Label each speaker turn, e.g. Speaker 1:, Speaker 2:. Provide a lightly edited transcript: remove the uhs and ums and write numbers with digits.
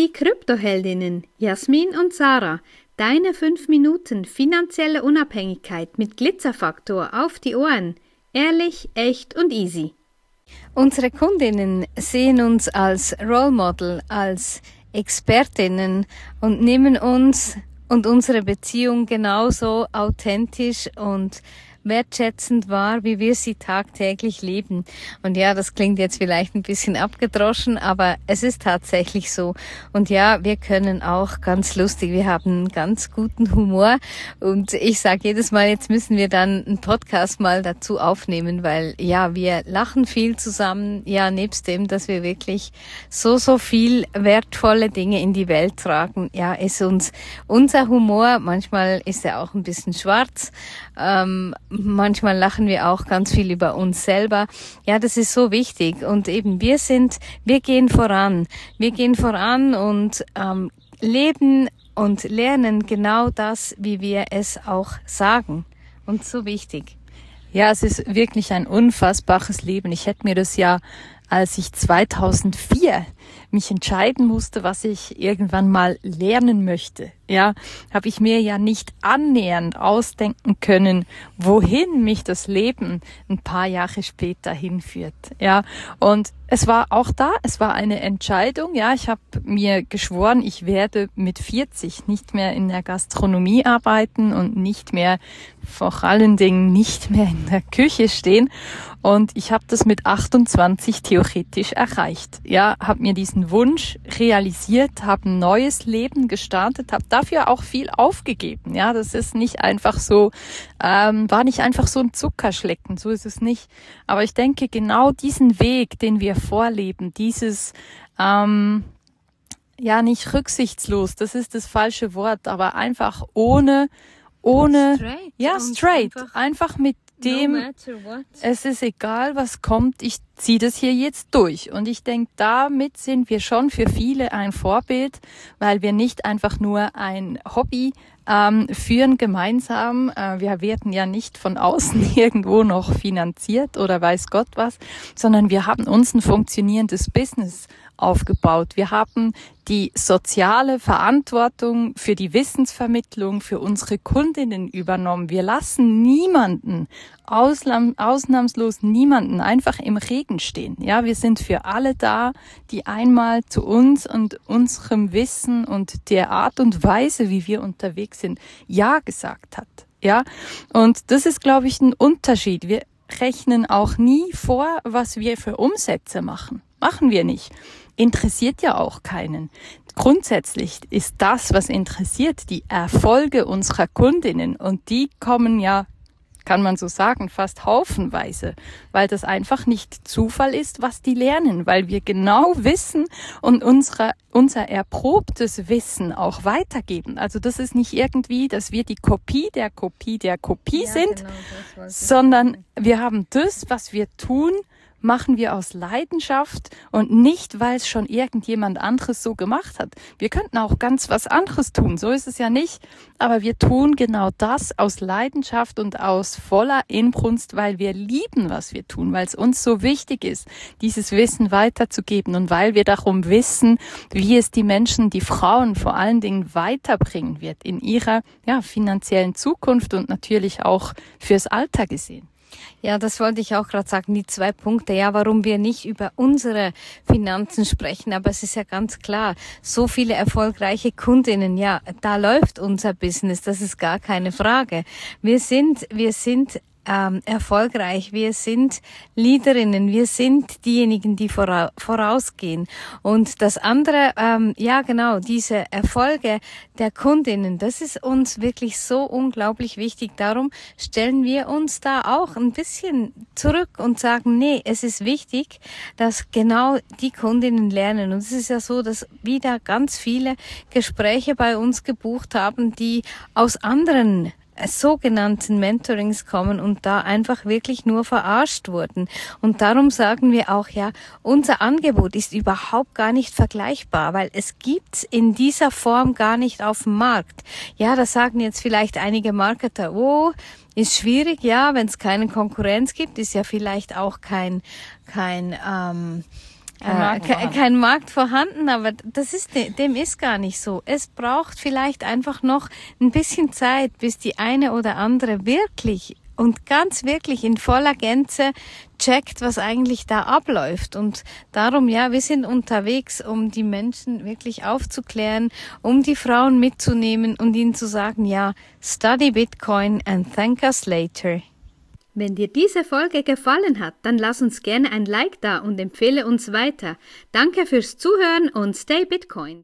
Speaker 1: Die Kryptoheldinnen Jasmin und Sarah, deine 5 Minuten finanzielle Unabhängigkeit mit Glitzerfaktor auf die Ohren. Ehrlich, echt und easy.
Speaker 2: Unsere Kundinnen sehen uns als Role Model, als Expertinnen und nehmen uns und unsere Beziehung genauso authentisch und wertschätzend wahr, wie wir sie tagtäglich leben. Und ja, das klingt jetzt vielleicht ein bisschen abgedroschen, aber es ist tatsächlich so. Und ja, wir können auch ganz lustig, wir haben einen ganz guten Humor. Und ich sage jedes Mal, jetzt müssen wir dann einen Podcast mal dazu aufnehmen, weil ja, wir lachen viel zusammen. Ja, nebst dem, dass wir wirklich so viel wertvolle Dinge in die Welt tragen. Ja, ist uns unser Humor, manchmal ist er auch ein bisschen schwarz, manchmal lachen wir auch ganz viel über uns selber. Ja, das ist so wichtig. Und eben, wir gehen voran. Wir gehen voran und leben und lernen genau das, wie wir es auch sagen. Und so wichtig.
Speaker 3: Ja, es ist wirklich ein unfassbares Leben. Ich hätte mir das ja, als ich 2004 mich entscheiden musste, was ich irgendwann mal lernen möchte, ja, habe ich mir ja nicht annähernd ausdenken können, wohin mich das Leben ein paar Jahre später hinführt, ja. Und es war auch es war eine Entscheidung, ja. Ich habe mir geschworen, ich werde mit 40 nicht mehr in der Gastronomie arbeiten und nicht mehr, vor allen Dingen nicht mehr in der Küche stehen. Und ich habe das mit 28 theoretisch erreicht, ja, habe mir diesen Wunsch realisiert, habe ein neues Leben gestartet, habe dafür auch viel aufgegeben. Ja, das ist nicht einfach so, war nicht einfach so ein Zuckerschlecken, so ist es nicht. Aber ich denke, genau diesen Weg, den wir vorleben, dieses, ja, nicht rücksichtslos, das ist das falsche Wort, aber einfach ohne, straight, einfach mit dem, es ist egal, was kommt, ich ziehe das hier jetzt durch. Und ich denke, damit sind wir schon für viele ein Vorbild, weil wir nicht einfach nur ein Hobby führen gemeinsam. Wir werden ja nicht von außen irgendwo noch finanziert oder weiß Gott was, sondern wir haben uns ein funktionierendes Business aufgebaut. Wir haben die soziale Verantwortung für die Wissensvermittlung für unsere Kundinnen übernommen. Wir lassen niemanden, ausnahmslos niemanden einfach im Regen stehen. Ja, wir sind für alle da, die einmal zu uns und unserem Wissen und der Art und Weise, wie wir unterwegs sind, Ja gesagt hat. Ja, und das ist, glaube ich, ein Unterschied. Wir rechnen auch nie vor, was wir für Umsätze machen. Machen wir nicht. Interessiert ja auch keinen. Grundsätzlich ist das, was interessiert, die Erfolge unserer Kundinnen. Und die kommen ja, kann man so sagen, fast haufenweise, weil das einfach nicht Zufall ist, was die lernen, weil wir genau wissen und unser erprobtes Wissen auch weitergeben. Also das ist nicht irgendwie, dass wir die Kopie der Kopie der Kopie sind, genau, sondern wir haben das, was wir tun, machen wir aus Leidenschaft und nicht, weil es schon irgendjemand anderes so gemacht hat. Wir könnten auch ganz was anderes tun, so ist es ja nicht, aber wir tun genau das aus Leidenschaft und aus voller Inbrunst, weil wir lieben, was wir tun, weil es uns so wichtig ist, dieses Wissen weiterzugeben und weil wir darum wissen, wie es die Menschen, die Frauen vor allen Dingen weiterbringen wird in ihrer finanziellen Zukunft und natürlich auch fürs Alter gesehen.
Speaker 2: Ja, das wollte ich auch gerade sagen, die 2 Punkte. Ja, warum wir nicht über unsere Finanzen sprechen, aber es ist ja ganz klar, so viele erfolgreiche Kundinnen, ja, da läuft unser Business, das ist gar keine Frage. Wir sind erfolgreich, wir sind Leaderinnen, wir sind diejenigen, die vorausgehen. Und das andere, diese Erfolge der Kundinnen, das ist uns wirklich so unglaublich wichtig. Darum stellen wir uns da auch ein bisschen zurück und sagen, nee, es ist wichtig, dass genau die Kundinnen lernen. Und es ist ja so, dass wieder ganz viele Gespräche bei uns gebucht haben, die aus anderen sogenannten Mentorings kommen und da einfach wirklich nur verarscht wurden. Und darum sagen wir auch, ja, unser Angebot ist überhaupt gar nicht vergleichbar, weil es gibt's in dieser Form gar nicht auf dem Markt. Ja, da sagen jetzt vielleicht einige Marketer, ist schwierig, ja, wenn es keine Konkurrenz gibt, ist ja vielleicht auch kein kein Markt vorhanden, aber dem ist gar nicht so. Es braucht vielleicht einfach noch ein bisschen Zeit, bis die eine oder andere wirklich und ganz wirklich in voller Gänze checkt, was eigentlich da abläuft. Und darum, wir sind unterwegs, um die Menschen wirklich aufzuklären, um die Frauen mitzunehmen und ihnen zu sagen, study Bitcoin and thank us later.
Speaker 1: Wenn dir diese Folge gefallen hat, dann lass uns gerne ein Like da und empfehle uns weiter. Danke fürs Zuhören und stay Bitcoin.